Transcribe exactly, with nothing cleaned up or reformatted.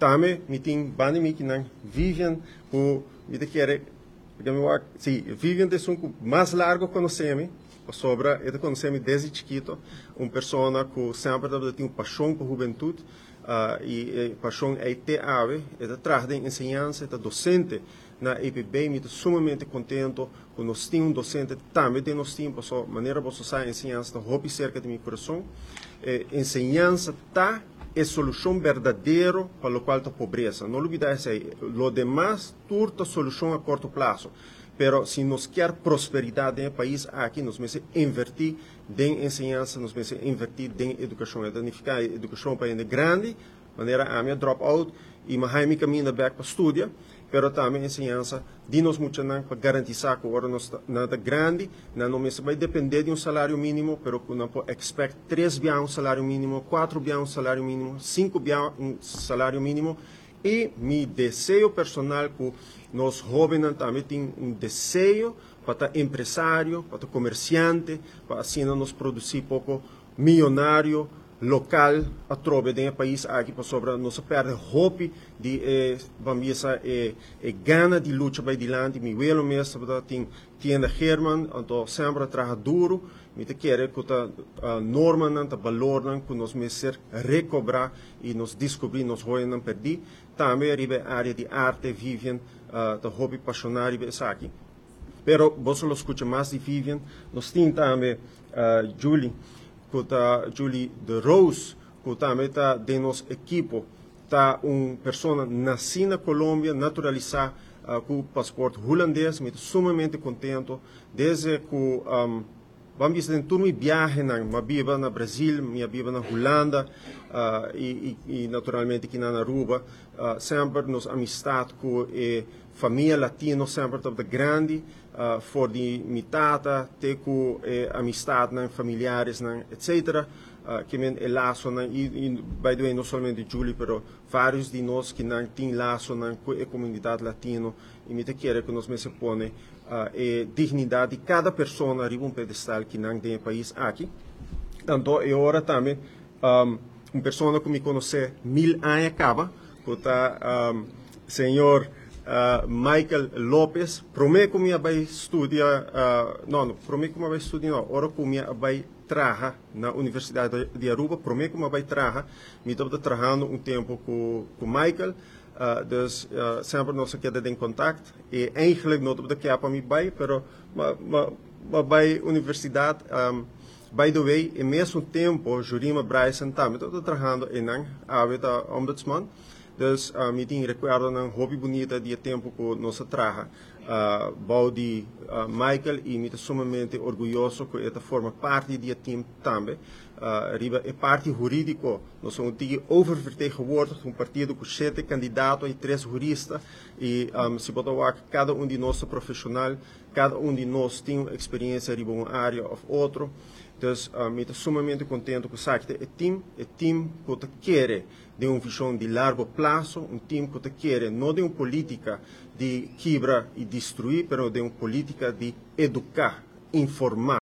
também me tem bande me que não vivem com me te quer sim vivem de um mais largo conhecemos sobre eu conhecemos desde chiquito uma pessoa que sempre tem uma paixão por juventude uh, e, e paixão é te ave é atrás de ensinança é docente na E P B me sumamente contento com nós temos um docente também de nós temos a maneira você sai ensinança hobby cerca de meu coração eh, ensinança tá é solução verdadeira para o qual a pobreza não olvidar isso aí lo demais tudo a solução a curto prazo pero se nós quer prosperidade no país aqui nós vamos invertir em ensinança nós vamos invertir em educação é danificar a educação para ele grande maneira a minha drop out e mais a minha caminho back para estudar pero também ensinança de nós muito não para garantizar que agora nós nada grande não não vai depender de um salário mínimo pero não pode expect três bem um salário mínimo quatro bem um salário mínimo cinco bem um salário mínimo e me desejo personal que nós jovens também tem um desejo para empresário para comerciante para assim nós produzir pouco milionário local a trove do país aqui para sobre não se perde hope de eh, vamos eh, eh, gana de luta para adiante me velo mesmo para tem tienda Herman então sempre trabalha duro me te quer que a norma não a valor não que nós me ser recobrar e nos descobrir nos hoje não perdi também arriba área de arte Vivian uh, da hobby passionário aqui pero você lo escuta mais de Vivian nós tem também uh, Julie que tá Julie de Rose que também está de nosso equipo tá uma pessoa nascida na Colômbia naturalizada uh, com passaporte holandês me sumamente contento desde que um, vamos dizer turno viaje na minha viva na Brasil minha viva na Holanda uh, e, e, e naturalmente aqui na Aruba uh, sempre nos amistade com a família latina sempre estava grande uh, for de mitata ter com a amistade na familiares na etc uh, que men é laço na e, e by the way não somente Julie pero vários de nós que não tem laço na com a comunidade latina e me te quer que nós me se põe Uh, e dignidade de cada pessoa arriba um pedestal que não tem país aqui. Então, é hora também, um, uma pessoa que me conhece mil anos acaba, que está um, senhor uh, Michael Lopes, prometo que eu vai estudar, uh, não, não, prometo que eu vai estudar, não, hora que eu vai trabalhar na Universidade de Aruba, prometo que eu vai trabalhar, me estou trabalhando um tempo com o Michael, Uh, dus uh, sempre nós queda em contato e eigenlijk não de que para mim vai, pero mas mas vai universidade um, by the way em mesmo tempo Jurima Bryson também estou trabalhando em ang aveta ombudsman dus uh, me tem recuerdo um hobby bonita de tempo que nós trabalha uh, Baudi uh, Michael e me estou sumamente orgulhoso que esta forma parte do time também Uh, riba é parte jurídico nós somos um oververtegenwoordigd um partido com sete candidatos e três juristas e um, se botar cada um de nós é profissional cada um de nós tem uma experiência em uma área ou outra então um, estou sumamente contente com isso é time é time que quer de uma visão de largo prazo um time que quer não de uma política de quebra e destruir mas de uma política de educar informar